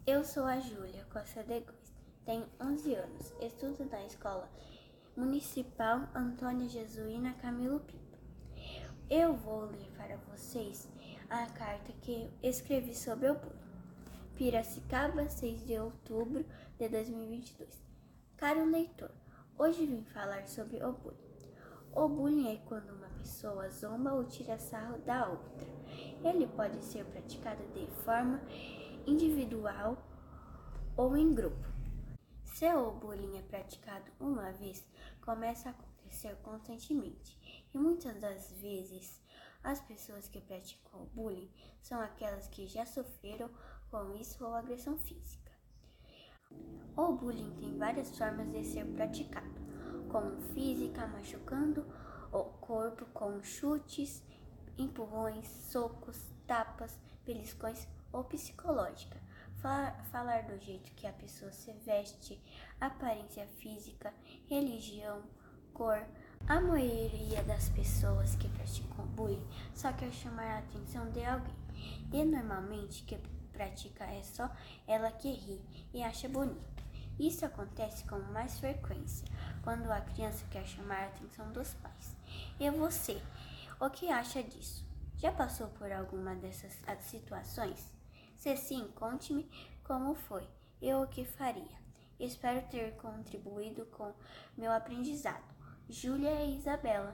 Eu sou a Júlia Costa de Góes, tenho 11 anos, estudo na Escola Municipal Antônia Jesuína Camilo Pinto. Eu vou ler para vocês a carta que escrevi sobre o bullying. Piracicaba, 6 de outubro de 2022. Caro leitor, hoje vim falar sobre o bullying. O bullying é quando uma pessoa zomba ou tira sarro da outra. Ele pode ser praticado de forma individual ou em grupo. Se o bullying é praticado uma vez, começa a acontecer constantemente. E muitas das vezes, as pessoas que praticam o bullying são aquelas que já sofreram com isso ou agressão física. O bullying tem várias formas de ser praticado, como física, machucando o corpo com chutes, empurrões, socos, tapas, beliscões ou psicológica. Falar do jeito que a pessoa se veste, aparência física, religião, cor. A maioria das pessoas que praticam bullying só quer chamar a atenção de alguém. E normalmente quem pratica é só ela que ri e acha bonito. Isso acontece com mais frequência quando a criança quer chamar a atenção dos pais. E você, o que acha disso? Já passou por alguma dessas situações? Se sim, conte-me como foi e o que faria. Espero ter contribuído com meu aprendizado. Júlia e Isabela.